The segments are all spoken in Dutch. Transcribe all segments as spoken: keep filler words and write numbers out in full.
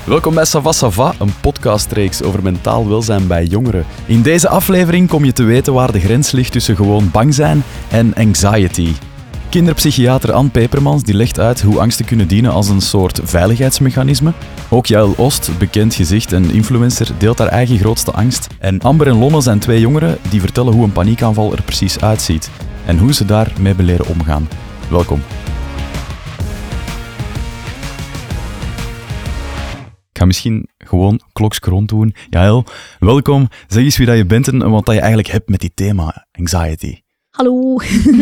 Welkom bij Sava Sava, een podcastreeks over mentaal welzijn bij jongeren. In deze aflevering kom je te weten waar de grens ligt tussen gewoon bang zijn en anxiety. Kinderpsychiater Ann Pepermans die legt uit hoe angsten kunnen dienen als een soort veiligheidsmechanisme. Ook Jaël Oost, bekend gezicht en influencer, deelt haar eigen grootste angst. En Amber en Lonne zijn twee jongeren die vertellen hoe een paniekaanval er precies uitziet en hoe ze daarmee hebben leren omgaan. Welkom. Ik ga misschien gewoon klokske rond doen. Jaël, welkom. Zeg eens wie dat je bent en wat dat je eigenlijk hebt met die thema anxiety. Hallo,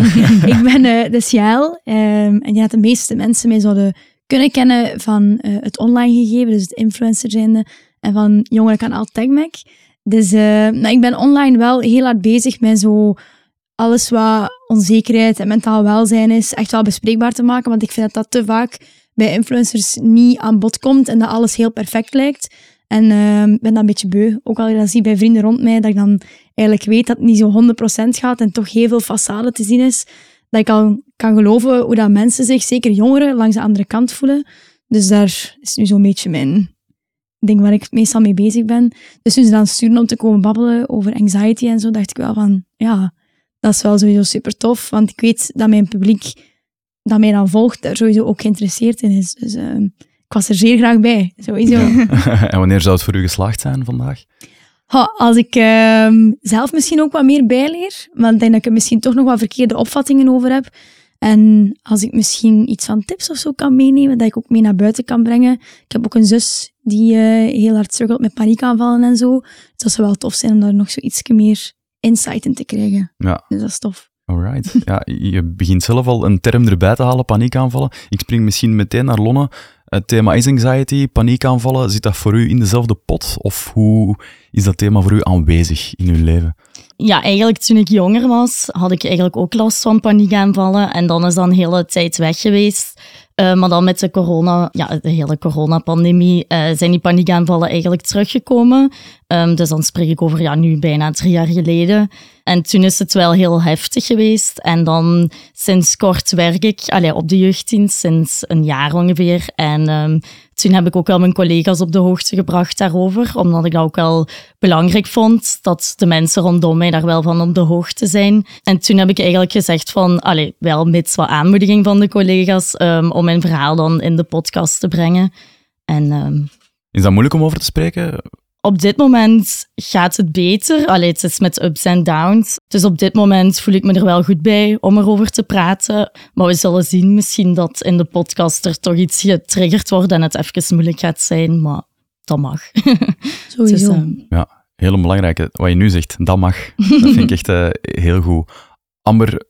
ik ben uh, dus Jaël. Um, en ik denk dat de meeste mensen mij zouden kunnen kennen van uh, het online gegeven, dus het influencer zijnde, en van Jongerenkanaal TechMac. Dus uh, nou, ik ben online wel heel hard bezig met zo alles wat onzekerheid en mentaal welzijn is, echt wel bespreekbaar te maken, want ik vind dat dat te vaak bij influencers niet aan bod komt en dat alles heel perfect lijkt. En uh, ik ben dat een beetje beu. Ook al dat zie bij vrienden rond mij, dat ik dan eigenlijk weet dat het niet zo honderd procent gaat en toch heel veel façade te zien is. Dat ik al kan geloven hoe dat mensen zich, zeker jongeren, langs de andere kant voelen. Dus daar is nu zo'n beetje mijn ding waar ik meestal mee bezig ben. Dus toen ze dan sturen om te komen babbelen over anxiety en zo, dacht ik wel van, ja, dat is wel sowieso super tof. Want ik weet dat mijn publiek dat mij dan volgt, daar sowieso ook geïnteresseerd in is. Dus uh, ik was er zeer graag bij, sowieso. En wanneer zou het voor u geslaagd zijn vandaag? Ha, als ik uh, zelf misschien ook wat meer bijleer, want ik denk dat ik er misschien toch nog wat verkeerde opvattingen over heb. En als ik misschien iets van tips of zo kan meenemen, dat ik ook mee naar buiten kan brengen. Ik heb ook een zus die uh, heel hard struggelt met paniekaanvallen en zo. Dus dat zou wel tof zijn om daar nog zo iets meer insight in te krijgen. Ja. Dus dat is tof. Alright. Ja, je begint zelf al een term erbij te halen, paniekaanvallen. Ik spring misschien meteen naar Lonne. Het thema is anxiety, paniekaanvallen. Zit dat voor u in dezelfde pot? Of hoe is dat thema voor u aanwezig in uw leven? Ja, eigenlijk toen ik jonger was, had ik eigenlijk ook last van paniekaanvallen. En dan is dat een hele tijd weg geweest. Uh, maar dan met de corona, ja, de hele coronapandemie, uh, zijn die paniekaanvallen eigenlijk teruggekomen. Um, dus dan spreek ik over ja, nu bijna drie jaar geleden. En toen is het wel heel heftig geweest. En dan sinds kort werk ik allee, op de jeugddienst, sinds een jaar ongeveer. En um, toen heb ik ook wel mijn collega's op de hoogte gebracht daarover, omdat ik dat ook wel belangrijk vond, dat de mensen rondom mij daar wel van op de hoogte zijn. En toen heb ik eigenlijk gezegd van, allee, wel mits wat aanmoediging van de collega's, um, om mijn verhaal dan in de podcast te brengen. En, um, is dat moeilijk om over te spreken? Op dit moment gaat het beter. Allee, het is met ups en downs. Dus op dit moment voel ik me er wel goed bij om erover te praten. Maar we zullen zien misschien dat in de podcast er toch iets getriggerd wordt en het even moeilijk gaat zijn. Maar dat mag. Sowieso. Dus, uh... Ja, heel belangrijke. Wat je nu zegt, dat mag. Dat vind ik echt uh, heel goed. Amber,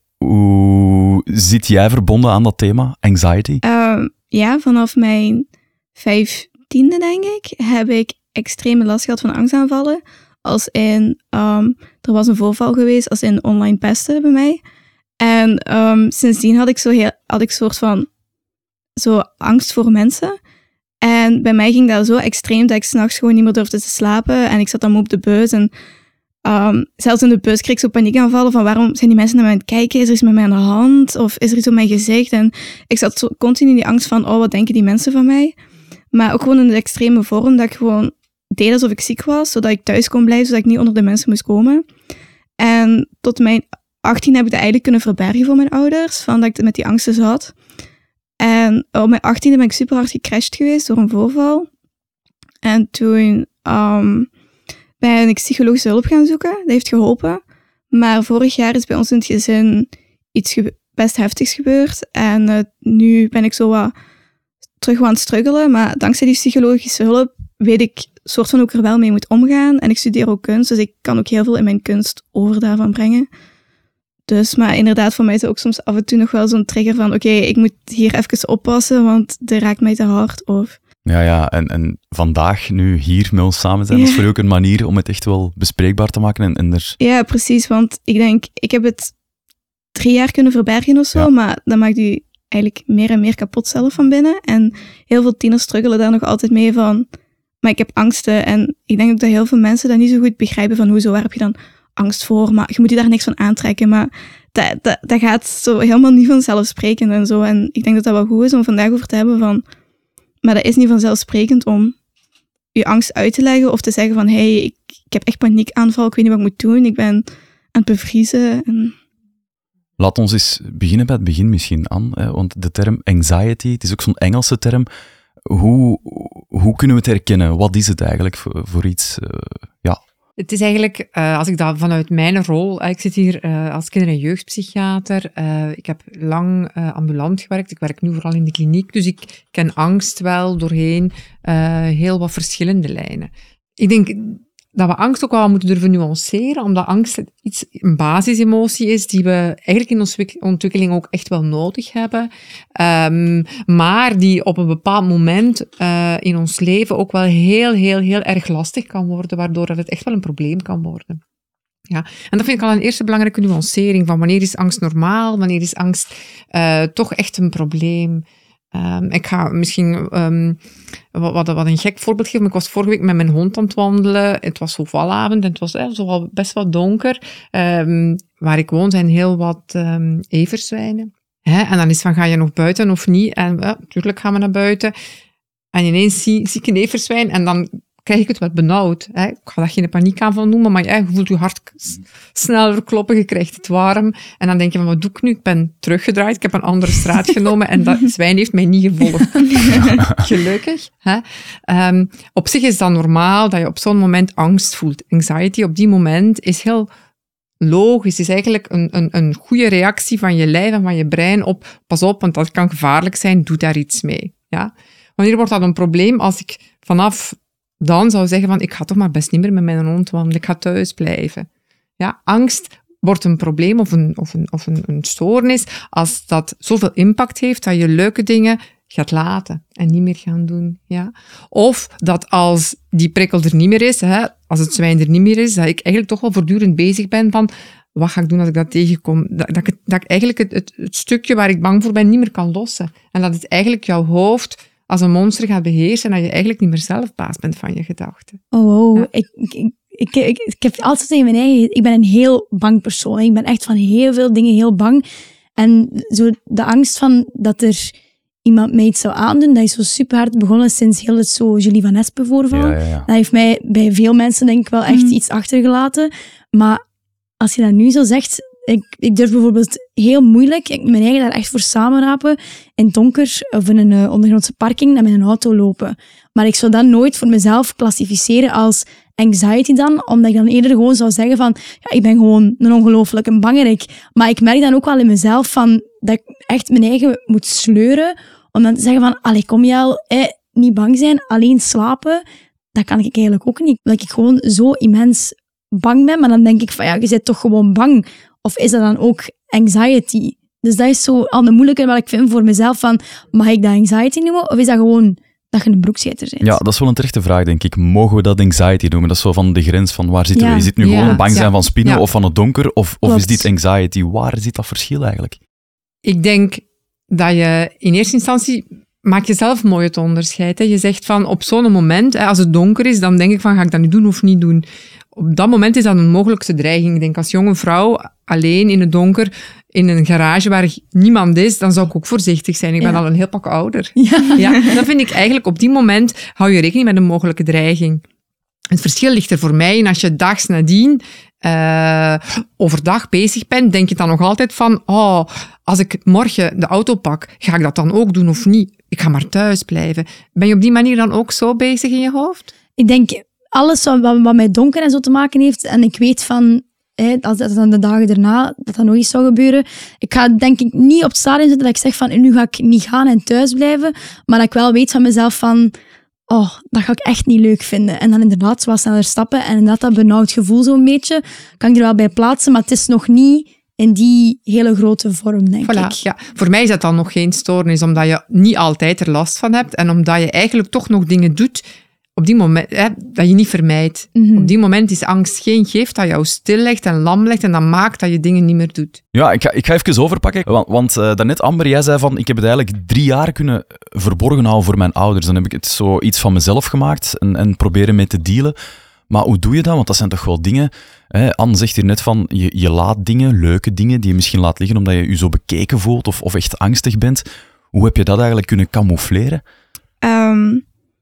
hoe zit jij verbonden aan dat thema, anxiety? Uh, ja, vanaf mijn vijftiende, denk ik, heb ik extreme last gehad van angstaanvallen. Als in, um, er was een voorval geweest als in online pesten bij mij. En um, sindsdien had ik zo heel, had ik soort van zo angst voor mensen. En bij mij ging dat zo extreem dat ik 's nachts gewoon niet meer durfde te slapen. En ik zat dan op de bus en um, zelfs in de bus kreeg ik zo paniekaanvallen van waarom zijn die mensen naar mij aan het kijken? Is er iets met mij aan de hand? Of is er iets op mijn gezicht? En ik zat zo continu in die angst van, oh, wat denken die mensen van mij? Maar ook gewoon in de extreme vorm dat ik gewoon deed alsof ik ziek was, zodat ik thuis kon blijven, zodat ik niet onder de mensen moest komen. En tot mijn achttien heb ik dat eigenlijk kunnen verbergen voor mijn ouders, van dat ik met die angsten zat. En op mijn achttiende ben ik super hard gecrashed geweest door een voorval. En toen um, ben ik psychologische hulp gaan zoeken. Dat heeft geholpen. Maar vorig jaar is bij ons in het gezin iets gebe- best heftigs gebeurd. En uh, nu ben ik zo wat terug aan het struggelen. Maar dankzij die psychologische hulp weet ik soort van hoe ik er wel mee moet omgaan. En ik studeer ook kunst, dus ik kan ook heel veel in mijn kunst over daarvan brengen. Dus, maar inderdaad, voor mij is het ook soms af en toe nog wel zo'n trigger van oké, okay, ik moet hier even oppassen, want dit raakt mij te hard. Of... Ja, ja, en, en vandaag nu hier met ons samen zijn, ja. Dat is voor u ook een manier om het echt wel bespreekbaar te maken. En, en er... Ja, precies, want ik denk, ik heb het drie jaar kunnen verbergen of zo, ja. Maar dat maakt u eigenlijk meer en meer kapot zelf van binnen. En heel veel tieners struggelen daar nog altijd mee van, maar ik heb angsten. En ik denk ook dat heel veel mensen dat niet zo goed begrijpen van hoezo, waar heb je dan angst voor? Maar je moet je daar niks van aantrekken. Maar dat, dat, dat gaat zo helemaal niet vanzelfsprekend en zo. En ik denk dat dat wel goed is om vandaag over te hebben van, maar dat is niet vanzelfsprekend om je angst uit te leggen of te zeggen van, hey, ik, ik heb echt paniekaanval, ik weet niet wat ik moet doen, ik ben aan het bevriezen. En... Laat ons eens beginnen bij het begin misschien, Anne, want de term anxiety, het is ook zo'n Engelse term. Hoe, hoe kunnen we het herkennen? Wat is het eigenlijk voor, voor iets? Uh, ja. Het is eigenlijk, uh, als ik dat vanuit mijn rol... Uh, ik zit hier uh, als kinder- en jeugdpsychiater. Uh, ik heb lang uh, ambulant gewerkt. Ik werk nu vooral in de kliniek. Dus ik ken angst wel doorheen uh, heel wat verschillende lijnen. Ik denk dat we angst ook wel moeten durven nuanceren, omdat angst iets, een basisemotie is die we eigenlijk in onze ontwikkeling ook echt wel nodig hebben, um, maar die op een bepaald moment uh, in ons leven ook wel heel, heel, heel erg lastig kan worden, waardoor het echt wel een probleem kan worden. Ja, en dat vind ik al een eerste belangrijke nuancering van wanneer is angst normaal, wanneer is angst uh, toch echt een probleem. Um, ik ga misschien um, wat, wat een gek voorbeeld geven. Ik was vorige week met mijn hond aan het wandelen. Het was zo valavond en het was eh, zo best wel donker. Um, waar ik woon zijn heel wat um, everzwijnen. Hè? En dan is van, ga je nog buiten of niet? En natuurlijk uh, gaan we naar buiten. En ineens zie, zie ik een everzwijn en dan krijg ik het wat benauwd. Hè? Ik ga dat geen paniekaanval noemen, maar ja, je voelt je hart sneller kloppen, je krijgt het warm. En dan denk je van, wat doe ik nu? Ik ben teruggedraaid, ik heb een andere straat genomen en dat zwijn heeft mij niet gevolgd. Gelukkig. Hè? Um, op zich is dat normaal, dat je op zo'n moment angst voelt. Anxiety op die moment is heel logisch, is eigenlijk een, een, een goede reactie van je lijf en van je brein op, pas op, want dat kan gevaarlijk zijn, doe daar iets mee. Ja? Wanneer wordt dat een probleem? Als ik vanaf dan zou zeggen van, ik ga toch maar best niet meer met mijn hond wandelen, ik ga thuis blijven. Ja, angst wordt een probleem of een, of een, of een, een stoornis als dat zoveel impact heeft dat je leuke dingen gaat laten en niet meer gaan doen. Ja? Of dat als die prikkel er niet meer is, hè, als het zwijn er niet meer is, dat ik eigenlijk toch wel voortdurend bezig ben van, wat ga ik doen als ik dat tegenkom? Dat, dat, ik, dat ik eigenlijk het, het, het stukje waar ik bang voor ben niet meer kan lossen. En dat het eigenlijk jouw hoofd als een monster gaat beheersen en dat je eigenlijk niet meer zelf baas bent van je gedachten. Oh, wow. Ja. Ik, ik, ik, ik, ik heb altijd tegen mijn eigen... Ik ben een heel bang persoon. Ik ben echt van heel veel dingen heel bang. En zo de angst van dat er iemand mij iets zou aandoen, dat is zo super hard begonnen sinds heel het zo Julie van Espen voorval. Ja, ja, ja. Dat heeft mij bij veel mensen denk ik wel echt mm. iets achtergelaten. Maar als je dat nu zo zegt... Ik, ik durf bijvoorbeeld heel moeilijk, ik mijn eigen daar echt voor samenrapen, in het donker of in een uh, ondergrondse parking naar mijn auto lopen. Maar ik zou dat nooit voor mezelf klassificeren als anxiety dan, omdat ik dan eerder gewoon zou zeggen van, ja, ik ben gewoon een ongelooflijke bangerik. Maar ik merk dan ook wel in mezelf van, dat ik echt mijn eigen moet sleuren, om dan te zeggen van, allee, kom Jel, eh, niet bang zijn, alleen slapen, dat kan ik eigenlijk ook niet. Dat ik gewoon zo immens bang ben, maar dan denk ik van, ja, je bent toch gewoon bang. Of is dat dan ook anxiety? Dus dat is zo al de moeilijke wat ik vind voor mezelf van, mag ik dat anxiety noemen? Of is dat gewoon dat je een broekscheiter bent? Ja, dat is wel een terechte vraag, denk ik. Mogen we dat anxiety noemen? Dat is zo van de grens van waar zitten ja. we? Is dit nu gewoon ja, bang zijn ja. van spinnen ja. of van het donker? Of, of is dit Klopt. anxiety? Waar zit dat verschil eigenlijk? Ik denk dat je in eerste instantie... Maak je zelf mooi het onderscheid. Hè. Je zegt van, op zo'n moment, hè, als het donker is, dan denk ik van, ga ik dat nu doen of niet doen? Op dat moment is dat een mogelijkste dreiging. Ik denk, als jonge vrouw, alleen in het donker, in een garage waar niemand is, dan zou ik ook voorzichtig zijn. Ik ben ja. al een heel pak ouder. Ja. Ja, dan vind ik eigenlijk, op die moment, hou je rekening met een mogelijke dreiging. Het verschil ligt er voor mij in, als je dags nadien uh, overdag bezig bent, denk je dan nog altijd van, oh, als ik morgen de auto pak, ga ik dat dan ook doen of niet? Ik ga maar thuis blijven. Ben je op die manier dan ook zo bezig in je hoofd? Ik denk, alles wat, wat met donker en zo te maken heeft, en ik weet van, hè, als dat dan de dagen daarna, dat dat nog eens zou gebeuren, ik ga denk ik niet op het stadium zitten dat ik zeg van, nu ga ik niet gaan en thuis blijven, maar dat ik wel weet van mezelf van, oh, dat ga ik echt niet leuk vinden. En dan inderdaad wat sneller stappen en inderdaad dat benauwd gevoel zo'n beetje, kan ik er wel bij plaatsen, maar het is nog niet in die hele grote vorm, denk voilà, ik. Ja. Voor mij is dat dan nog geen stoornis, omdat je niet altijd er last van hebt en omdat je eigenlijk toch nog dingen doet op die moment, hè, dat je niet vermijdt. Mm-hmm. Op die moment is angst geen gift dat jou stillegt en lam legt en dat maakt dat je dingen niet meer doet. Ja, ik ga, ik ga even overpakken, want, want uh, daarnet, Amber, jij zei van, ik heb het eigenlijk drie jaar kunnen verborgen houden voor mijn ouders. Dan heb ik het zo iets van mezelf gemaakt en, en proberen mee te dealen. Maar hoe doe je dat? Want dat zijn toch wel dingen... Hè? Anne zegt hier net van, je, je laat dingen, leuke dingen, die je misschien laat liggen omdat je je zo bekeken voelt of, of echt angstig bent. Hoe heb je dat eigenlijk kunnen camoufleren? Um,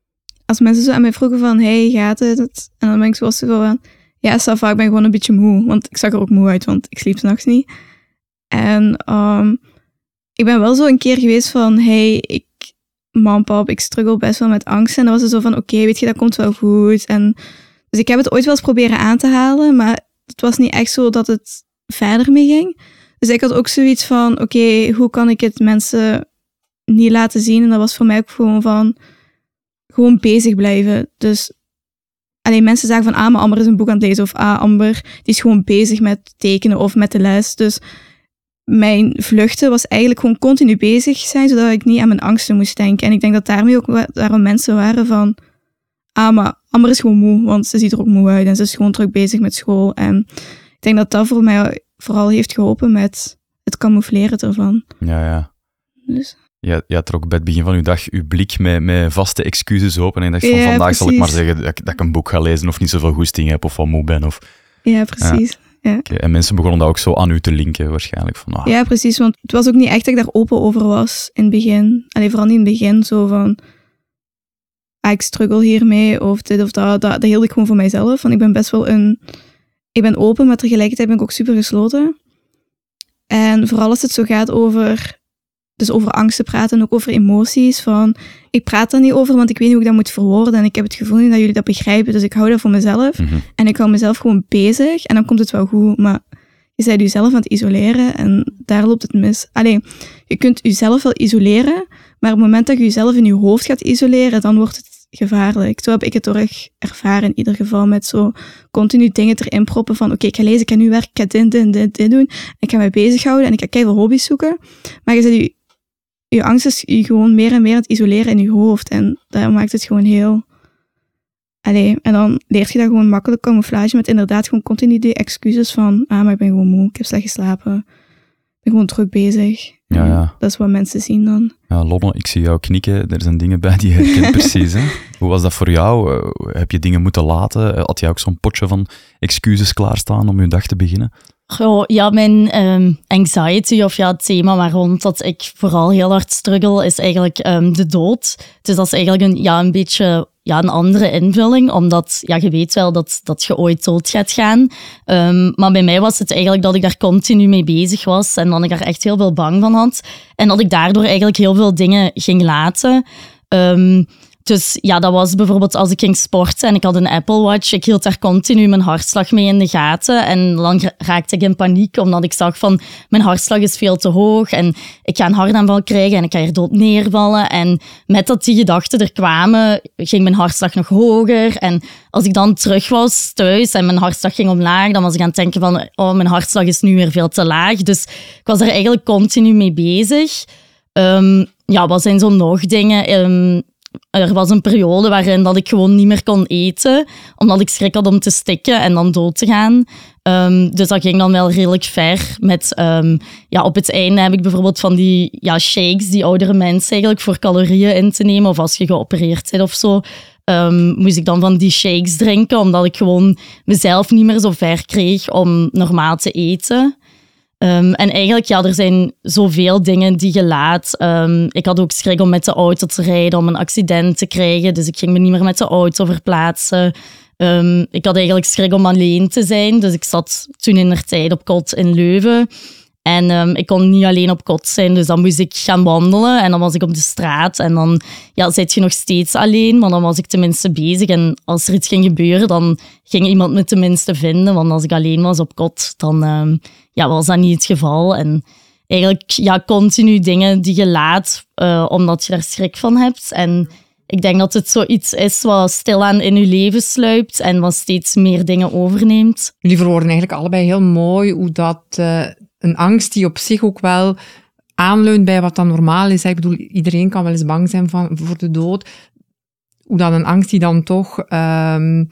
als mensen zo aan mij vroegen van, hey, gaat het? En dan ben ik zo van, ja, ça va, ik ben gewoon een beetje moe. Want ik zag er ook moe uit, want ik sliep 's nachts niet. En um, ik ben wel zo een keer geweest van, hey, ik, mam, pap, ik struggle best wel met angst. En dan was het zo van, oké, okay, weet je, dat komt wel goed. En, dus ik heb het ooit wel eens proberen aan te halen, maar het was niet echt zo dat het verder mee ging. Dus ik had ook zoiets van, oké, okay, hoe kan ik het mensen niet laten zien? En dat was voor mij ook gewoon van, gewoon bezig blijven. Dus alleen mensen zeggen van, ah, maar Amber is een boek aan het lezen. Of ah, Amber, die is gewoon bezig met tekenen of met de les. Dus mijn vluchten was eigenlijk gewoon continu bezig zijn, zodat ik niet aan mijn angsten moest denken. En ik denk dat daarmee ook daarom mensen waren van, ah, maar Amber is gewoon moe, want ze ziet er ook moe uit en ze is gewoon druk bezig met school. En ik denk dat dat voor mij vooral heeft geholpen met het camoufleren ervan. Ja, ja. Dus. Ja, je had er ook bij het begin van je dag je blik met, met vaste excuses open en je dacht van, ja, vandaag precies. zal ik maar zeggen dat ik, dat ik een boek ga lezen of niet zoveel goesting heb of wat moe ben. Of... Ja, precies. Ja. Ja. Okay, en mensen begonnen dat ook zo aan u te linken waarschijnlijk. Van, ah. Ja, precies, want het was ook niet echt dat ik daar open over was in het begin. Allee, vooral niet in het begin, zo van, ah, ik struggle hiermee of dit of dat. Dat, dat hield ik gewoon voor mijzelf, want ik ben best wel een... Ik ben open, maar tegelijkertijd ben ik ook super gesloten. En vooral als het zo gaat over... Dus over angsten praten en ook over emoties. Van, ik praat daar niet over, want ik weet niet hoe ik dat moet verwoorden. En ik heb het gevoel niet dat jullie dat begrijpen. Dus ik hou dat voor mezelf. Mm-hmm. En ik hou mezelf gewoon bezig. En dan komt het wel goed. Maar je bent jezelf aan het isoleren. En daar loopt het mis. Allee, je kunt jezelf wel isoleren. Maar op het moment dat je jezelf in je hoofd gaat isoleren, dan wordt het gevaarlijk. Zo heb ik het toch ervaren in ieder geval. Met zo continu dingen erin proppen van, oké, okay, ik ga lezen, ik ga nu werken, ik ga dit, dit, dit, dit doen. Ik ga mij bezighouden en ik ga keiveel hobby's zoeken. Maar je zet je Je angst is je gewoon meer en meer aan het isoleren in je hoofd. En dat maakt het gewoon heel... Allee, en dan leert je dat gewoon makkelijk camouflage met inderdaad gewoon continu die excuses van, ah, maar ik ben gewoon moe, ik heb slecht geslapen, ik ben gewoon druk bezig. Ja, ja. Dat is wat mensen zien dan. Ja, Lonne, ik zie jou knikken. Er zijn dingen bij die je herkent precies. Hè? Hoe was dat voor jou? Uh, heb je dingen moeten laten? Had jij ook zo'n potje van excuses klaarstaan om je dag te beginnen? Oh, ja, mijn um, anxiety, of ja, het thema waar rond dat ik vooral heel hard struggle, is eigenlijk um, de dood. Dus dat is eigenlijk een, ja, een beetje ja, een andere invulling, omdat ja, je weet wel dat, dat je ooit dood gaat gaan. Um, maar bij mij was het eigenlijk dat ik daar continu mee bezig was en dat ik daar echt heel veel bang van had. En dat ik daardoor eigenlijk heel veel dingen ging laten. Um, Dus ja, dat was bijvoorbeeld als ik ging sporten en ik had een Apple Watch. Ik hield daar continu mijn hartslag mee in de gaten. En dan raakte ik in paniek, omdat ik zag van mijn hartslag is veel te hoog. En ik ga een hartaanval krijgen en ik ga hier dood neervallen. En met dat die gedachten er kwamen, ging mijn hartslag nog hoger. En als ik dan terug was thuis en mijn hartslag ging omlaag, dan was ik aan het denken van, oh, mijn hartslag is nu weer veel te laag. Dus ik was er eigenlijk continu mee bezig. Um, ja, wat zijn zo nog dingen? Um, Er was een periode waarin dat ik gewoon niet meer kon eten, omdat ik schrik had om te stikken en dan dood te gaan. Um, dus dat ging dan wel redelijk ver. Met, um, ja, op het einde heb ik bijvoorbeeld van die ja, shakes die oudere mensen eigenlijk voor calorieën in te nemen, of als je geopereerd bent of zo, um, moest ik dan van die shakes drinken, omdat ik gewoon mezelf niet meer zo ver kreeg om normaal te eten. Um, en eigenlijk, ja, er zijn zoveel dingen die je laat. Um, ik had ook schrik om met de auto te rijden, om een accident te krijgen. Dus ik ging me niet meer met de auto verplaatsen. Um, ik had eigenlijk schrik om alleen te zijn. Dus ik zat toen in de tijd op kot in Leuven. En um, ik kon niet alleen op kot zijn, dus dan moest ik gaan wandelen. En dan was ik op de straat. En dan ja, zit je nog steeds alleen, maar dan was ik tenminste bezig. En als er iets ging gebeuren, dan ging iemand me tenminste vinden. Want als ik alleen was op kot, dan um, ja, was dat niet het geval. En eigenlijk ja, continu dingen die je laat, uh, omdat je daar schrik van hebt. En ik denk dat het zoiets is wat stilaan in je leven sluipt en wat steeds meer dingen overneemt. Jullie verwoorden eigenlijk allebei heel mooi hoe dat... Uh, een angst die op zich ook wel aanleunt bij wat dan normaal is. Ik bedoel, iedereen kan wel eens bang zijn van, voor de dood. Hoe dat een angst die dan toch um,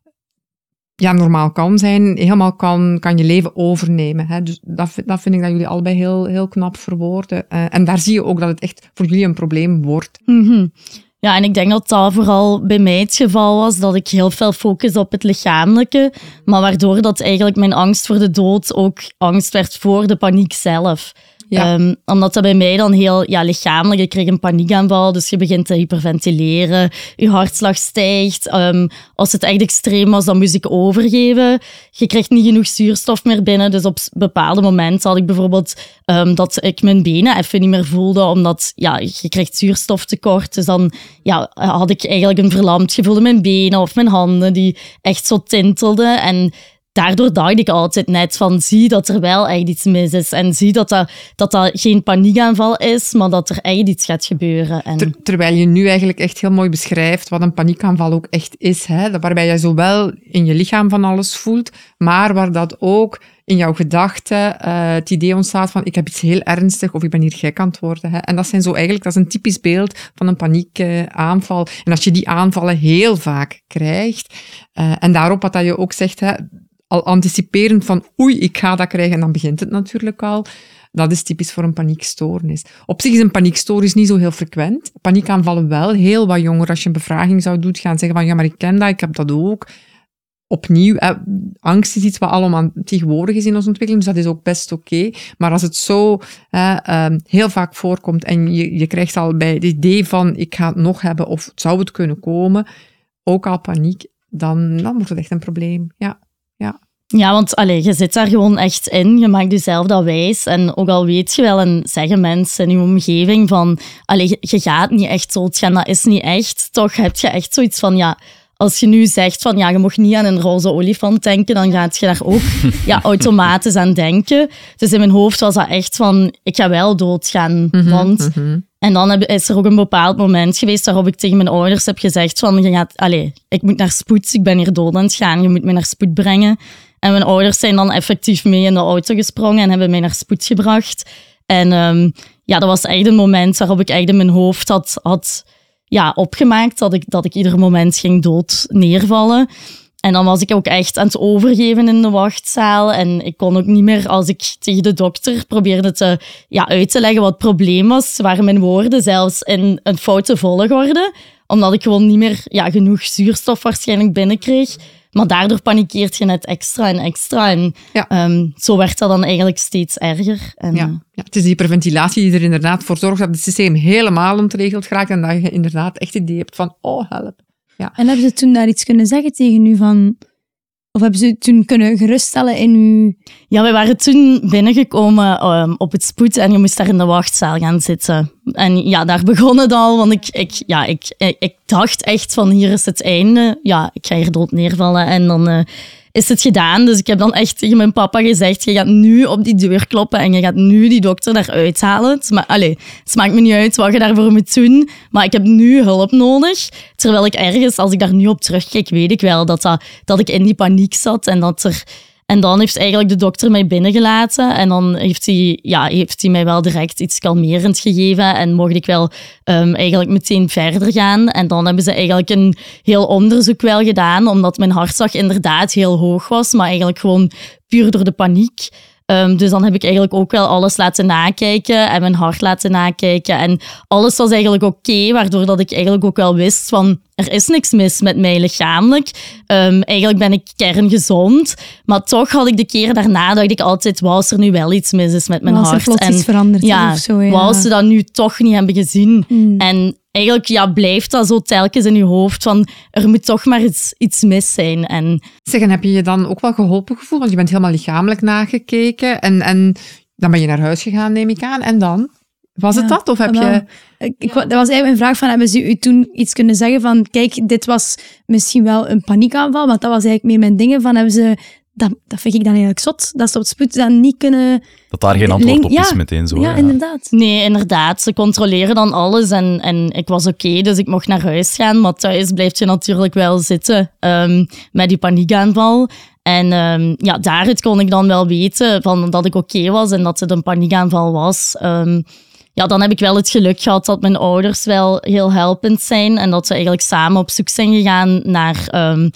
ja, normaal kan zijn, helemaal kan, kan je leven overnemen. Hè. Dus dat, dat vind ik dat jullie allebei heel, heel knap verwoorden. Uh, en daar zie je ook dat het echt voor jullie een probleem wordt. Mm-hmm. Ja, en ik denk dat dat vooral bij mij het geval was, dat ik heel veel focus op het lichamelijke, maar waardoor dat eigenlijk mijn angst voor de dood ook angst werd voor de paniek zelf. Ja. Um, omdat dat bij mij dan heel ja, lichamelijk... Ik kreeg een paniekaanval, dus je begint te hyperventileren. Je hartslag stijgt. Um, als het echt extreem was, dan moest ik overgeven. Je krijgt niet genoeg zuurstof meer binnen. Dus op bepaalde momenten had ik bijvoorbeeld... Um, dat ik mijn benen even niet meer voelde, omdat ja, je krijgt zuurstoftekort. Dus dan ja, had ik eigenlijk een verlamd gevoel in mijn benen of mijn handen, die echt zo tintelden. En daardoor dacht ik altijd net van, zie dat er wel echt iets mis is. En zie dat dat, dat, dat geen paniekaanval is, maar dat er echt iets gaat gebeuren. En... Ter, terwijl je nu eigenlijk echt heel mooi beschrijft wat een paniekaanval ook echt is. Hè? Waarbij je zowel in je lichaam van alles voelt, maar waar dat ook in jouw gedachten uh, het idee ontstaat van ik heb iets heel ernstig of ik ben hier gek aan het worden. Hè? En dat zijn zo eigenlijk, dat is een typisch beeld van een paniekaanval. En als je die aanvallen heel vaak krijgt, uh, en daarop wat dat je ook zegt, hè, al anticiperend van oei, ik ga dat krijgen, en dan begint het natuurlijk al. Dat is typisch voor een paniekstoornis. Op zich is een paniekstoornis niet zo heel frequent. Paniekaanvallen wel. Heel wat jongeren, als je een bevraging zou doen, gaan zeggen van ja, maar ik ken dat, ik heb dat ook. Opnieuw, eh, angst is iets wat allemaal tegenwoordig is in onze ontwikkeling, dus dat is ook best oké. Okay. Maar als het zo eh, uh, heel vaak voorkomt en je, je krijgt al bij het idee van ik ga het nog hebben of zou het kunnen komen, ook al paniek, dan, dan wordt het echt een probleem. Ja, ja. Ja, want allee, je zit daar gewoon echt in. Je maakt jezelf dat wijs. En ook al weet je wel en zeggen mensen in je omgeving van allee, je gaat niet echt doodgaan, dat is niet echt. Toch heb je echt zoiets van, ja, als je nu zegt van ja, je mag niet aan een roze olifant denken, dan gaat je daar ook ja, automatisch aan denken. Dus in mijn hoofd was dat echt van, ik ga wel doodgaan. Mm-hmm, want... mm-hmm. En dan heb, is er ook een bepaald moment geweest waarop ik tegen mijn ouders heb gezegd van, je gaat, allez, ik moet naar spoed, ik ben hier dood aan het gaan, je moet me naar spoed brengen. En mijn ouders zijn dan effectief mee in de auto gesprongen en hebben mij naar spoed gebracht. En um, ja, dat was echt een moment waarop ik echt in mijn hoofd had, had ja, opgemaakt dat ik, dat ik ieder moment ging dood neervallen. En dan was ik ook echt aan het overgeven in de wachtzaal. En ik kon ook niet meer, als ik tegen de dokter probeerde te, ja, uit te leggen wat het probleem was, waren mijn woorden zelfs in een foute volgorde. Omdat ik gewoon niet meer ja, genoeg zuurstof waarschijnlijk binnenkreeg. Maar daardoor panikeert je net extra en extra. En ja. um, zo werd dat dan eigenlijk steeds erger. En, ja. Ja, het is die hyperventilatie die er inderdaad voor zorgt dat het systeem helemaal ontregeld raakt en dat je inderdaad echt het idee hebt van, oh, help. Ja. En hebben ze toen daar iets kunnen zeggen tegen u van... Of hebben ze toen kunnen geruststellen in uw... Ja, wij waren toen binnengekomen um, op het spoed en je moest daar in de wachtzaal gaan zitten. En ja, daar begon het al, want ik, ik, ja, ik, ik, ik dacht echt van hier is het einde. Ja, ik ga hier dood neervallen en dan uh, is het gedaan. Dus ik heb dan echt tegen mijn papa gezegd, je gaat nu op die deur kloppen en je gaat nu die dokter daaruit halen. Maar allee, het maakt me niet uit wat je daarvoor moet doen, maar ik heb nu hulp nodig. Terwijl ik ergens, als ik daar nu op terugkijk, weet ik wel dat, dat, dat ik in die paniek zat en dat er... En dan heeft eigenlijk de dokter mij binnengelaten en dan heeft hij, ja, heeft hij mij wel direct iets kalmerend gegeven en mocht ik wel um, eigenlijk meteen verder gaan. En dan hebben ze eigenlijk een heel onderzoek wel gedaan, omdat mijn hartslag inderdaad heel hoog was, maar eigenlijk gewoon puur door de paniek. Um, dus dan heb ik eigenlijk ook wel alles laten nakijken en mijn hart laten nakijken. En alles was eigenlijk oké, okay, waardoor dat ik eigenlijk ook wel wist van er is niks mis met mij lichamelijk. Um, eigenlijk ben ik kerngezond. Maar toch had ik de keer daarna dacht ik altijd, wou als er nu wel iets mis is met mijn was hart. Er plots en, iets veranderd ja, of zo. Ja, wou ze dat nu toch niet hebben gezien. Mm. En eigenlijk ja, blijft dat zo telkens in je hoofd van er moet toch maar iets, iets mis zijn. En Zeg, en heb je je dan ook wel geholpen gevoeld? Want je bent helemaal lichamelijk nagekeken en, en dan ben je naar huis gegaan, neem ik aan. En dan? Was het ja, dat? Of heb wel. je... Ik, ik, dat was eigenlijk een vraag van, hebben ze u toen iets kunnen zeggen van, kijk, dit was misschien wel een paniekaanval, want dat was eigenlijk meer mijn dingen van, hebben ze... Dat, dat vind ik dan eigenlijk zot, dat ze op spoed dan niet kunnen... Dat daar geen antwoord Link- op ja, is meteen zo. Ja, Ja. inderdaad. nee, inderdaad. Ze controleren dan alles en, en ik was oké, okay, dus ik mocht naar huis gaan. Maar thuis blijf je natuurlijk wel zitten um, met die paniekaanval. En um, ja, daaruit kon ik dan wel weten van, dat ik oké okay was en dat het een paniekaanval was. Um, ja, dan heb ik wel het geluk gehad dat mijn ouders wel heel helpend zijn en dat ze eigenlijk samen op zoek zijn gegaan naar... Um,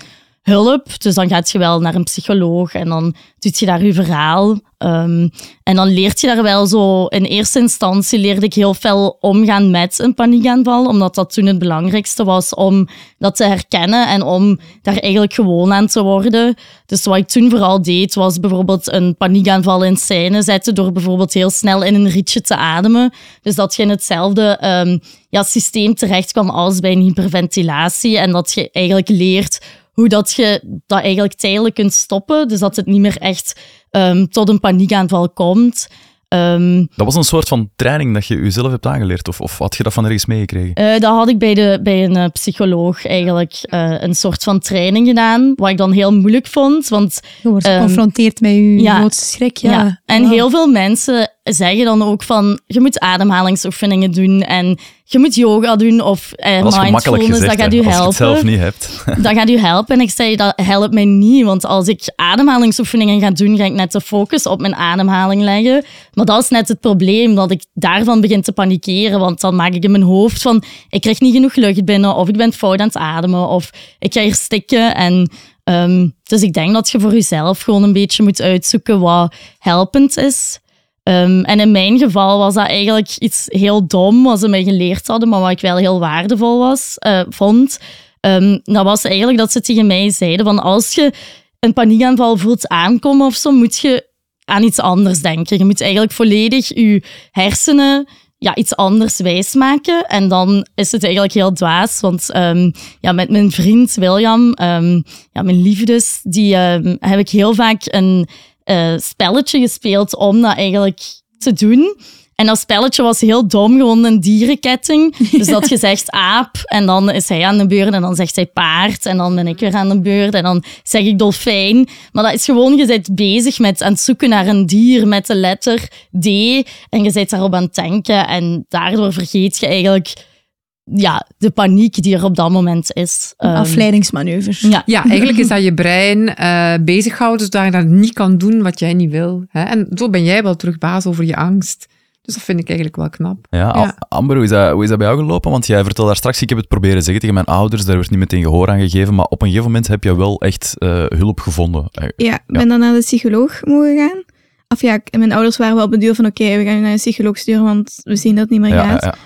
hulp. Dus dan gaat je wel naar een psycholoog en dan doet je daar je verhaal. Um, en dan leert je daar wel zo... In eerste instantie leerde ik heel veel omgaan met een paniekaanval, omdat dat toen het belangrijkste was om dat te herkennen en om daar eigenlijk gewoon aan te worden. Dus wat ik toen vooral deed, was bijvoorbeeld een paniekaanval in scène zetten door bijvoorbeeld heel snel in een rietje te ademen. Dus dat je in hetzelfde um, ja, systeem terecht kwam als bij een hyperventilatie en dat je eigenlijk leert hoe dat je dat eigenlijk tijdelijk kunt stoppen. Dus dat het niet meer echt um, tot een paniekaanval komt. Um, dat was een soort van training dat je jezelf hebt aangeleerd? Of, of had je dat van ergens meegekregen? Uh, dat had ik bij, de, bij een uh, psycholoog eigenlijk uh, een soort van training gedaan, wat ik dan heel moeilijk vond. Want, je wordt um, geconfronteerd met je ja, grootste schrik. Ja. ja. En wow. heel veel mensen zeggen dan ook van, je moet ademhalingsoefeningen doen en je moet yoga doen of uh, dat mindfulness, gezegd, dat gaat u helpen. Als je het zelf niet hebt. Dat gaat u helpen. En ik zei, dat helpt mij niet, want als ik ademhalingsoefeningen ga doen, ga ik net de focus op mijn ademhaling leggen. Maar dat is net het probleem, dat ik daarvan begin te panikeren, want dan maak ik in mijn hoofd van, ik krijg niet genoeg lucht binnen, of ik ben fout aan het ademen, of ik ga hier stikken. En, um, dus ik denk dat je voor jezelf gewoon een beetje moet uitzoeken wat helpend is. Um, en in mijn geval was dat eigenlijk iets heel dom, wat ze mij geleerd hadden, maar wat ik wel heel waardevol was, uh, vond. Um, dat was eigenlijk dat ze tegen mij zeiden van als je een paniekaanval voelt aankomen of zo, moet je aan iets anders denken. Je moet eigenlijk volledig je hersenen ja, iets anders wijsmaken. En dan is het eigenlijk heel dwaas, want um, ja, met mijn vriend William, um, ja, mijn liefdes, die um, heb ik heel vaak een Uh, spelletje gespeeld om dat eigenlijk te doen. En dat spelletje was heel dom, gewoon een dierenketting. Dus dat je zegt aap en dan is hij aan de beurt en dan zegt hij paard en dan ben ik weer aan de beurt en dan zeg ik dolfijn. Maar dat is gewoon, je bent bezig met aan het zoeken naar een dier met de letter D en je bent daarop aan het denken en daardoor vergeet je eigenlijk ja, de paniek die er op dat moment is. Um, Afleidingsmanoeuvres. Ja. ja, eigenlijk is dat je brein uh, bezighoudt, zodat je dat niet kan doen wat jij niet wil. Hè? En zo ben jij wel terug baas over je angst. Dus dat vind ik eigenlijk wel knap. Ja, ja. Amber, hoe is, dat, hoe is dat bij jou gelopen? Want jij vertelde daar straks, ik heb het proberen zeggen tegen mijn ouders, daar werd niet meteen gehoor aan gegeven, maar op een gegeven moment heb je wel echt uh, hulp gevonden. Ja, ik ben ja. dan naar de psycholoog mogen gaan. Of ja, mijn ouders waren wel bedoeld van oké, okay, we gaan je naar een psycholoog sturen, want we zien dat het niet meer ja, gaat. Ja, ja.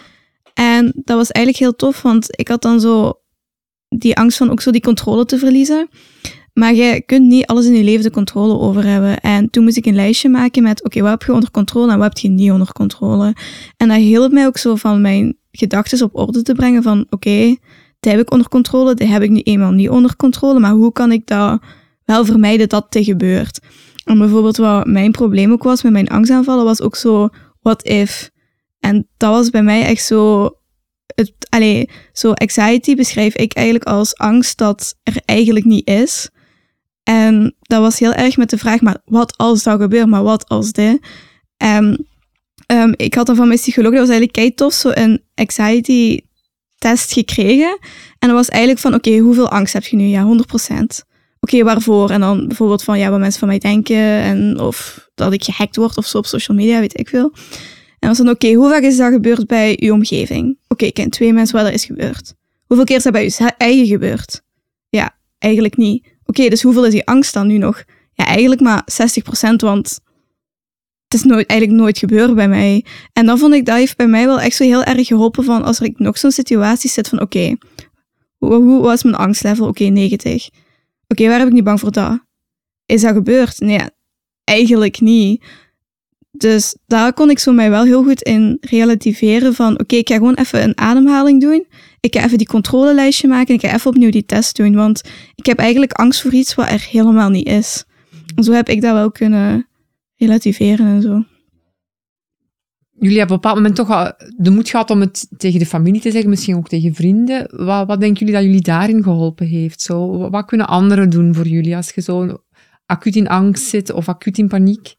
En dat was eigenlijk heel tof, want ik had dan zo die angst van ook zo die controle te verliezen. Maar je kunt niet alles in je leven de controle over hebben. En toen moest ik een lijstje maken met, oké, okay, wat heb je onder controle en wat heb je niet onder controle? En dat hielp mij ook zo van mijn gedachten op orde te brengen van, oké, okay, dat heb ik onder controle, dat heb ik nu eenmaal niet onder controle, maar hoe kan ik dat wel vermijden dat dit gebeurt? En bijvoorbeeld wat mijn probleem ook was met mijn angstaanvallen, was ook zo, what if? En dat was bij mij echt zo... Het, allee, zo anxiety beschrijf ik eigenlijk als angst dat er eigenlijk niet is. En dat was heel erg met de vraag, maar wat als dat gebeurt, maar wat als dit? En um, ik had dan van mijn psycholoog, dat was eigenlijk keitof, zo een anxiety test gekregen. En dat was eigenlijk van, oké, okay, hoeveel angst heb je nu? Ja, honderd procent. Oké, okay, waarvoor? En dan bijvoorbeeld van, ja, wat mensen van mij denken. En of dat ik gehackt word of zo op social media, weet ik veel. En dan was dan, oké, okay, hoe vaak is dat gebeurd bij uw omgeving? Oké, okay, ik ken twee mensen waar dat is gebeurd. Hoeveel keer is dat bij uw eigen gebeurd? Ja, eigenlijk niet. Oké, okay, dus hoeveel is die angst dan nu nog? Ja, eigenlijk maar zestig procent, want het is nooit, eigenlijk nooit gebeurd bij mij. En dan vond ik, dat heeft bij mij wel echt zo heel erg geholpen van, als er nog zo'n situatie zit van, oké, okay, hoe, hoe was mijn angstlevel? Oké, okay, negentig. Oké, okay, waar heb ik niet bang voor dat? Is dat gebeurd? Nee, eigenlijk niet. Dus daar kon ik zo mij wel heel goed in relativeren van, oké, okay, ik ga gewoon even een ademhaling doen. Ik ga even die controlelijstje maken en ik ga even opnieuw die test doen. Want ik heb eigenlijk angst voor iets wat er helemaal niet is. En zo heb ik dat wel kunnen relativeren en zo. Jullie hebben op een bepaald moment toch de moed gehad om het tegen de familie te zeggen, misschien ook tegen vrienden. Wat, wat denken jullie dat jullie daarin geholpen heeft? Zo, wat kunnen anderen doen voor jullie als je zo acuut in angst zit of acuut in paniek?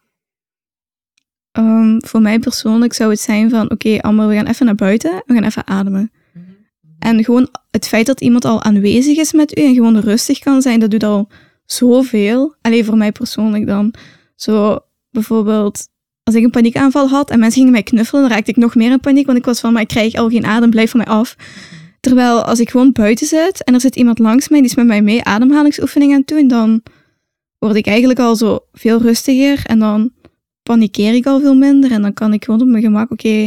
Um, voor mij persoonlijk zou het zijn van, oké, okay, Amber, we gaan even naar buiten, we gaan even ademen. Mm-hmm. En gewoon het feit dat iemand al aanwezig is met u en gewoon rustig kan zijn, dat doet al zoveel. Alleen voor mij persoonlijk dan. Zo bijvoorbeeld, als ik een paniekaanval had en mensen gingen mij knuffelen, dan raakte ik nog meer in paniek, want ik was van, maar ik krijg al geen adem, blijf van mij af. Terwijl als ik gewoon buiten zit en er zit iemand langs mij, die is met mij mee ademhalingsoefeningen aan het doen, dan word ik eigenlijk al zo veel rustiger en dan panikeer ik al veel minder en dan kan ik gewoon op mijn gemak, oké, okay,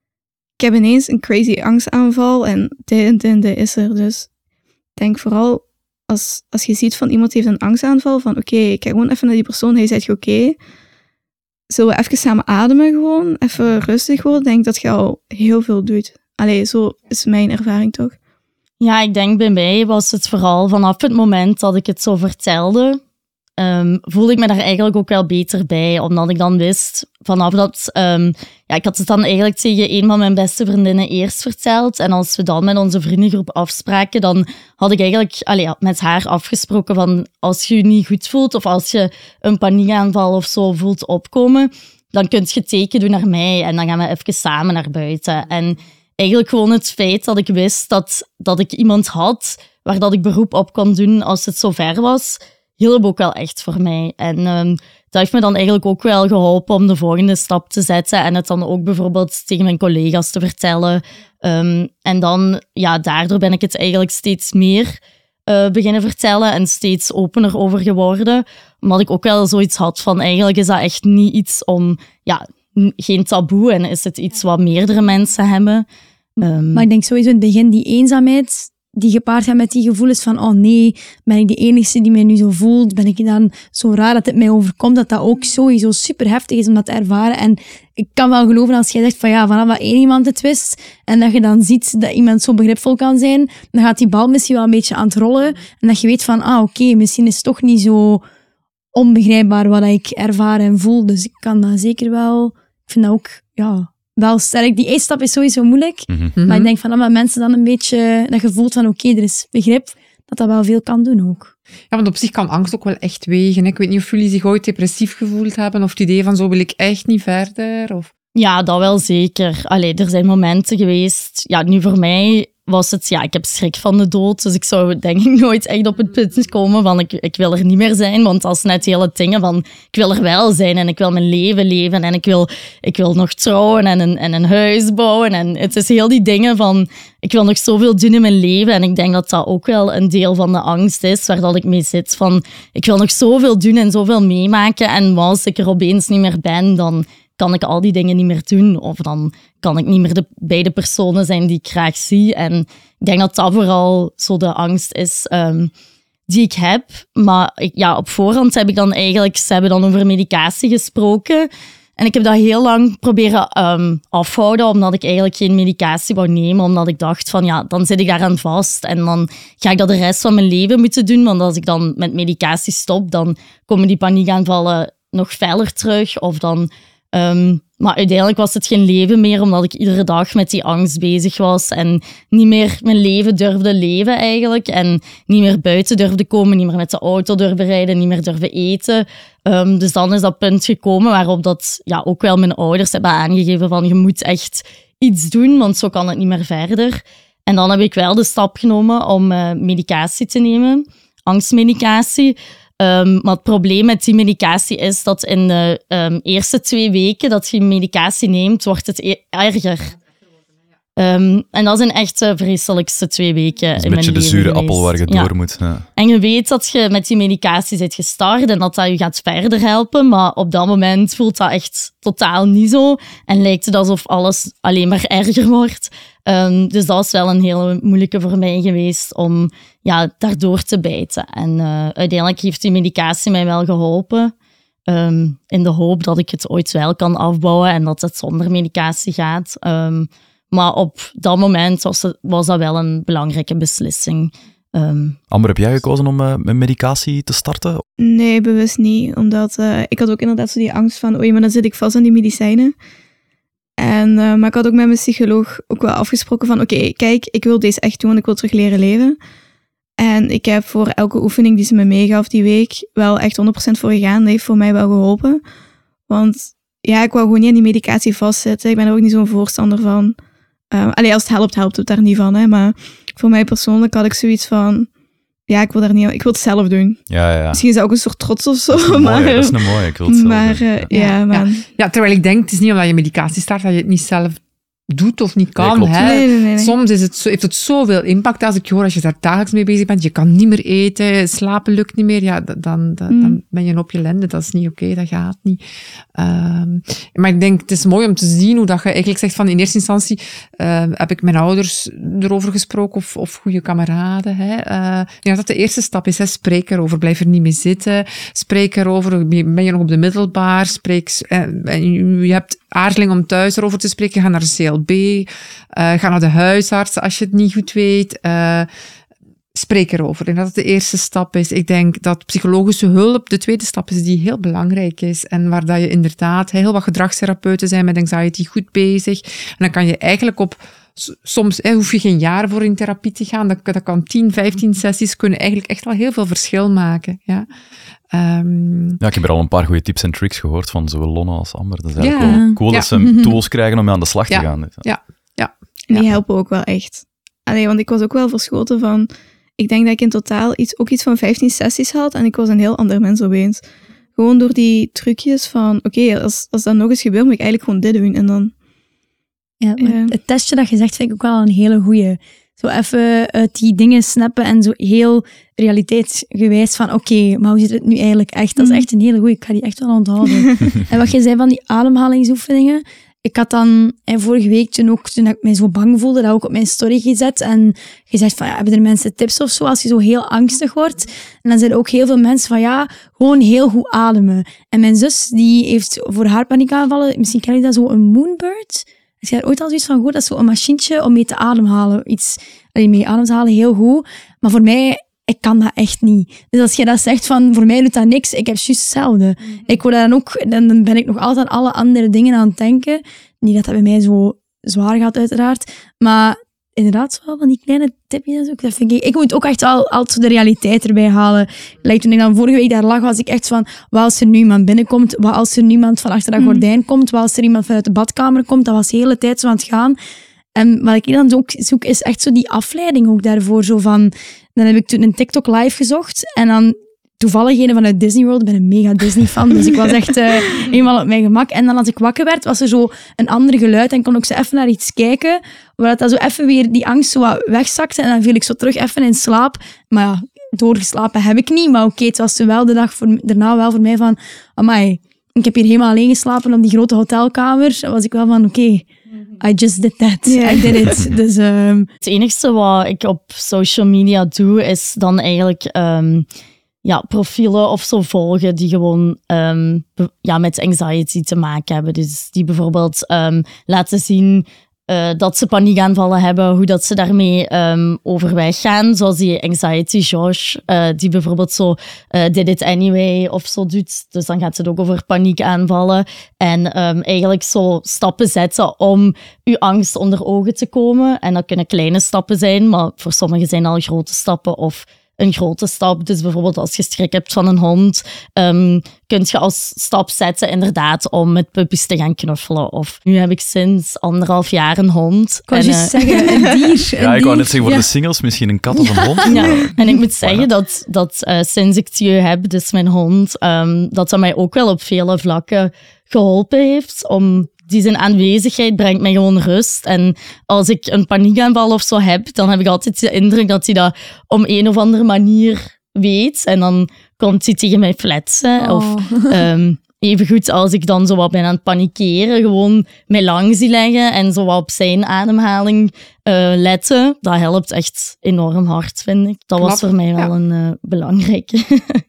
ik heb ineens een crazy angstaanval en dit en dit en dit is er. Dus ik denk vooral als, als je ziet van iemand heeft een angstaanval, van oké, okay, ik ga gewoon even naar die persoon, hij zegt oké, okay, zullen we even samen ademen gewoon, even rustig worden, denk dat je al heel veel doet. Allee, zo is mijn ervaring toch. Ja, ik denk bij mij was het vooral vanaf het moment dat ik het zo vertelde, um, voelde ik me daar eigenlijk ook wel beter bij. Omdat ik dan wist, vanaf dat... Um, ja, ik had het dan eigenlijk tegen een van mijn beste vriendinnen eerst verteld. En als we dan met onze vriendengroep afspraken, dan had ik eigenlijk allee, met haar afgesproken van als je je niet goed voelt of als je een paniekaanval of zo voelt opkomen, dan kun je teken doen naar mij en dan gaan we even samen naar buiten. En eigenlijk gewoon het feit dat ik wist dat, dat ik iemand had waar dat ik beroep op kon doen als het zover was, hielp ook wel echt voor mij. En um, dat heeft me dan eigenlijk ook wel geholpen om de volgende stap te zetten en het dan ook bijvoorbeeld tegen mijn collega's te vertellen. Um, en dan, ja, daardoor ben ik het eigenlijk steeds meer uh, beginnen vertellen en steeds opener over geworden. Omdat ik ook wel zoiets had van, eigenlijk is dat echt niet iets om... ja, geen taboe en is het iets wat meerdere mensen hebben. Um, maar ik denk sowieso in het begin die eenzaamheid die gepaard gaat met die gevoelens van oh nee, ben ik de enige die mij nu zo voelt? Ben ik dan zo raar dat het mij overkomt? Dat dat ook sowieso super heftig is om dat te ervaren. En ik kan wel geloven als jij zegt van ja, vanaf dat één iemand het wist en dat je dan ziet dat iemand zo begripvol kan zijn, dan gaat die bal misschien wel een beetje aan het rollen en dat je weet van ah oké, okay, misschien is het toch niet zo onbegrijpbaar wat ik ervaar en voel. Dus ik kan dat zeker wel... Ik vind dat ook ja, wel sterk. Die eerste stap is sowieso moeilijk. Mm-hmm. Maar ik denk van dat mensen dan een beetje dat gevoel van oké, okay, er is begrip, dat dat wel veel kan doen ook. Ja, want op zich kan angst ook wel echt wegen. Ik weet niet of jullie zich ooit depressief gevoeld hebben of het idee van zo wil ik echt niet verder. Of... Ja, dat wel zeker. Allee, er zijn momenten geweest... Ja, nu voor mij was het... Ja, ik heb schrik van de dood, dus ik zou denk ik nooit echt op het punt komen van ik, ik wil er niet meer zijn, want dat is net hele dingen van ik wil er wel zijn en ik wil mijn leven leven en ik wil, ik wil nog trouwen en een, en een huis bouwen en het is heel die dingen van ik wil nog zoveel doen in mijn leven en ik denk dat dat ook wel een deel van de angst is waar dat ik mee zit van ik wil nog zoveel doen en zoveel meemaken en als ik er opeens niet meer ben, dan kan ik al die dingen niet meer doen. Of dan kan ik niet meer de, bij de personen zijn die ik graag zie. En ik denk dat dat vooral zo de angst is um, die ik heb. Maar ik, ja, op voorhand heb ik dan eigenlijk... Ze hebben dan over medicatie gesproken. En ik heb dat heel lang proberen um, afhouden, omdat ik eigenlijk geen medicatie wou nemen. Omdat ik dacht van, ja, dan zit ik daaraan vast. En dan ga ik dat de rest van mijn leven moeten doen. Want als ik dan met medicatie stop, dan komen die paniekaanvallen nog feller terug. Of dan... Um, maar uiteindelijk was het geen leven meer, omdat ik iedere dag met die angst bezig was en niet meer mijn leven durfde leven eigenlijk. En niet meer buiten durfde komen, niet meer met de auto durfde rijden, niet meer durfde eten. Um, dus dan is dat punt gekomen waarop dat, ja, ook wel mijn ouders hebben aangegeven van je moet echt iets doen, want zo kan het niet meer verder. En dan heb ik wel de stap genomen om uh, medicatie te nemen, angstmedicatie. Um, maar het probleem met die medicatie is dat in de um, eerste twee weken dat je medicatie neemt, wordt het e- erger. Um, en dat zijn echt de vreselijkste twee weken in mijn leven. Een beetje de zure geweest. appel waar je ja. door moet. Ja. En je weet dat je met die medicatie bent gestart en dat dat je gaat verder helpen, maar op dat moment voelt dat echt totaal niet zo en lijkt het alsof alles alleen maar erger wordt. Um, dus dat is wel een hele moeilijke voor mij geweest om ja, daardoor te bijten. En uh, uiteindelijk heeft die medicatie mij wel geholpen. Um, in de hoop dat ik het ooit wel kan afbouwen en dat het zonder medicatie gaat. Um, maar op dat moment was, het, was dat wel een belangrijke beslissing. Um, Amber, heb jij gekozen om uh, met medicatie te starten? Nee, bewust niet. Omdat uh, ik had ook inderdaad zo die angst van oei, maar dan zit ik vast aan die medicijnen. En, uh, maar ik had ook met mijn psycholoog ook wel afgesproken van oké, okay, kijk, ik wil deze echt doen, ik wil terug leren leven. En ik heb voor elke oefening die ze me meegaf die week wel echt honderd procent voor gegaan. Dat heeft voor mij wel geholpen. Want ja, ik wou gewoon niet aan die medicatie vastzitten. Ik ben er ook niet zo'n voorstander van. Uh, allee, als het helpt, helpt het daar niet van. Hè. Maar voor mij persoonlijk had ik zoiets van ja, ik wil daar niet, ik wil het zelf doen. Ja, ja. Misschien is dat ook een soort trots of zo. Dat is een maar, mooie, dat is een mooie. Ik wil het zelf maar, doen. Uh, ja, ja, man. ja. ja, terwijl ik denk, het is niet omdat je medicatie start dat je het niet zelf doet of niet kan. klopt. Hè. Nee, nee, nee, nee. Soms is het zo, heeft het zoveel impact als ik hoor, als je daar dagelijks mee bezig bent, je kan niet meer eten, slapen lukt niet meer, ja, dan, dan, Mm. dan ben je op je lende. Dat is niet oké, okay, dat gaat niet. Um, maar ik denk, het is mooi om te zien hoe dat je eigenlijk zegt van in eerste instantie uh, heb ik mijn ouders erover gesproken of, of goede kameraden. Hè. Uh, ja, dat de eerste stap is, hè. Spreek erover, blijf er niet mee zitten. Spreek erover, ben je nog op de middelbaar, spreek, uh, je hebt aarzeling om thuis erover te spreken, ga naar de C L B, uh, ga naar de huisarts als je het niet goed weet. Uh, spreek erover. En dat het de eerste stap is. Ik denk dat psychologische hulp de tweede stap is die heel belangrijk is. En waar dat je inderdaad heel wat gedragstherapeuten zijn met anxiety goed bezig. En dan kan je eigenlijk op... Soms hè, hoef je geen jaar voor in therapie te gaan. Dat, dat kan tien, vijftien sessies kunnen eigenlijk echt wel heel veel verschil maken. Ja. Um, ja, ik heb er al een paar goede tips en tricks gehoord van zowel Lonna als Amber. Dat is eigenlijk Ja. wel cool Ja. dat ze tools krijgen om aan de slag te Ja. gaan. Ja. Ja. En die Ja. helpen ook wel echt. Allee, want ik was ook wel verschoten van... Ik denk dat ik in totaal iets, ook iets van vijftien sessies had en ik was een heel ander mens opeens. Gewoon door die trucjes van... Oké, okay, als, als dat nog eens gebeurt, moet ik eigenlijk gewoon dit doen. En dan... Ja, maar Ja. het testje dat je zegt, vind ik ook wel een hele goeie. Zo even uit die dingen snappen en zo heel realiteitsgewijs van oké, okay, maar hoe zit het nu eigenlijk echt? Dat is echt een hele goeie. Ik ga die echt wel onthouden. En wat je zei van die ademhalingsoefeningen, ik had dan en vorige week toen ook, toen ik mij zo bang voelde, dat ook op mijn story gezet en gezegd van, ja, hebben er mensen tips of zo als je zo heel angstig wordt? En dan zeiden ook heel veel mensen van, ja, gewoon heel goed ademen. En mijn zus, die heeft voor haar paniekaanvallen, misschien ken je dat, zo een moonbird. Heb je daar ooit al zoiets van gehoord? Dat is zo'n machientje om mee te ademhalen. Iets, allee, mee ademhalen, heel goed. Maar voor mij, ik kan dat echt niet. Dus als je dat zegt van, voor mij doet dat niks, ik heb juist hetzelfde. Mm-hmm. Ik word dan ook, dan ben ik nog altijd aan alle andere dingen aan het denken. Niet dat dat bij mij zo zwaar gaat, uiteraard. Maar inderdaad, wel van die kleine tipjes ook. Dat vind ik, ik moet ook echt wel altijd de realiteit erbij halen. Like, toen ik dan vorige week daar lag, was ik echt van, wat als er nu iemand binnenkomt? Wat als er nu iemand van achter dat gordijn mm. komt? Wat als er iemand vanuit de badkamer komt? Dat was de hele tijd zo aan het gaan. En wat ik dan ook zoek, is echt zo die afleiding ook daarvoor. Zo van, dan heb ik toen een TikTok live gezocht en dan toevallig een vanuit Disney World. Ik ben een mega Disney-fan, dus ik was echt uh, eenmaal op mijn gemak. En dan als ik wakker werd, was er zo een ander geluid en kon ik zo even naar iets kijken, waar dat zo even weer die angst zo wat wegzakte en dan viel ik zo terug even in slaap. Maar ja, doorgeslapen heb ik niet, maar oké, okay, het was toen wel de dag voor, daarna wel voor mij van, amai, ik heb hier helemaal alleen geslapen op die grote hotelkamer. Dan was ik wel van, oké, okay, I just did that. Yeah. I did it. Dus, um... Het enige wat ik op social media doe, is dan eigenlijk um, ja, profielen of zo volgen die gewoon um, ja, met anxiety te maken hebben. Dus die bijvoorbeeld um, laten zien uh, dat ze paniekaanvallen hebben, hoe dat ze daarmee um, overweg gaan. Zoals die Anxiety Josh, uh, die bijvoorbeeld zo uh, did it anyway of zo doet. Dus dan gaat het ook over paniekaanvallen. En um, eigenlijk zo stappen zetten om je angst onder ogen te komen. En dat kunnen kleine stappen zijn, maar voor sommigen zijn al grote stappen of een grote stap. Dus bijvoorbeeld als je schrik hebt van een hond, um, kun je als stap zetten inderdaad om met puppies te gaan knuffelen. Of nu heb ik sinds anderhalf jaar een hond. Ik wou en, juist uh, zeggen, een dier. Ja, een ik wou dier. net zeggen, voor Ja. de singles misschien een kat of een hond. Ja, en ik moet zeggen dat, dat uh, sinds ik Thieu heb, dus mijn hond, um, dat dat mij ook wel op vele vlakken geholpen heeft. Om die zijn aanwezigheid brengt mij gewoon rust. En als ik een paniekaanval of zo heb, dan heb ik altijd de indruk dat hij dat op een of andere manier weet. En dan komt hij tegen mij fletsen. Oh. Of um, evengoed als ik dan zo wat ben aan het panikeren, gewoon mij lang zie leggen en zo wat op zijn ademhaling uh, letten. Dat helpt echt enorm hard, vind ik. Dat Knap. was voor mij wel Ja. een uh, belangrijke.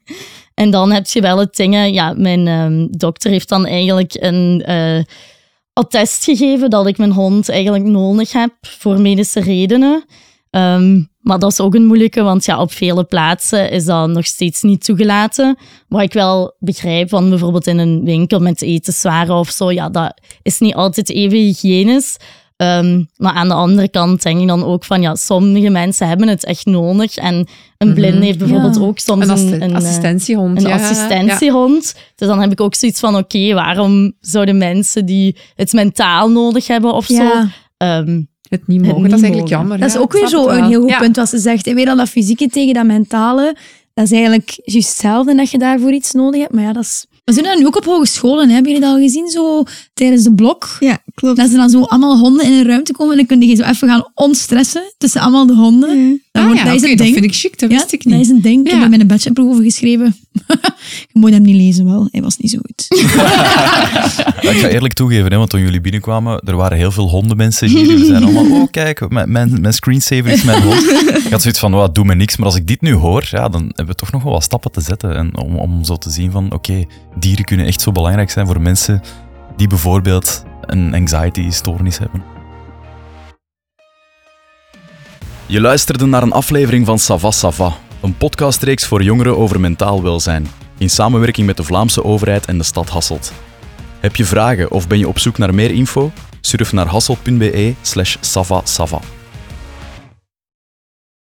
En dan heb je wel het dingen... Ja, mijn um, dokter heeft dan eigenlijk een uh, attest gegeven dat ik mijn hond eigenlijk nodig heb voor medische redenen. Um, maar dat is ook een moeilijke, want ja, op vele plaatsen is dat nog steeds niet toegelaten. Wat ik wel begrijp, van bijvoorbeeld in een winkel met etenswaren of zo, ja, dat is niet altijd even hygiënisch. Um, maar aan de andere kant denk ik dan ook van, ja, sommige mensen hebben het echt nodig. En een blinde Mhm. heeft bijvoorbeeld Ja. ook soms Een, een, assi- een, uh, assistentiehond. een ja. assistentiehond. Dus dan heb ik ook zoiets van, oké, okay, waarom zouden mensen die het mentaal nodig hebben of Ja. zo... Um, Het niet mogen, niet dat is eigenlijk mogen. jammer. Dat is ja, ook ik weer snap zo het een wel. heel goed Ja. punt wat ze zegt. En weer dan dat fysieke tegen dat mentale, dat is eigenlijk juist hetzelfde dat je daarvoor iets nodig hebt. Maar ja, dat is... We doen dat nu ook op hogescholen, hè. Hebben jullie dat al gezien? Zo tijdens de blok. Ja, klopt. Dat ze dan zo allemaal honden in een ruimte komen en dan kun je zo even gaan ontstressen tussen allemaal de honden. Ja. Dat, Ah, wordt, ja, dat is oké, een dat ding. vind ik chic, dat Ja, wist ik dat niet. is een ding. Ik Ja. heb er mijn bachelor over geschreven. Je moet hem niet lezen wel, hij was niet zo goed. Ja, ik ga eerlijk toegeven, hè, want toen jullie binnenkwamen, er waren heel veel hondenmensen hier. Die zijn allemaal, oh kijk, mijn, mijn, mijn screensaver is mijn hond. Ik had zoiets van, wat, doe me niks. Maar als ik dit nu hoor, ja, dan hebben we toch nog wel wat stappen te zetten. En om, om zo te zien van, oké, okay, dieren kunnen echt zo belangrijk zijn voor mensen die bijvoorbeeld een anxiety-stoornis hebben. Je luisterde naar een aflevering van Sava Sava, een podcastreeks voor jongeren over mentaal welzijn, in samenwerking met de Vlaamse overheid en de stad Hasselt. Heb je vragen of ben je op zoek naar meer info? Surf naar hasselt punt be slash sava sava.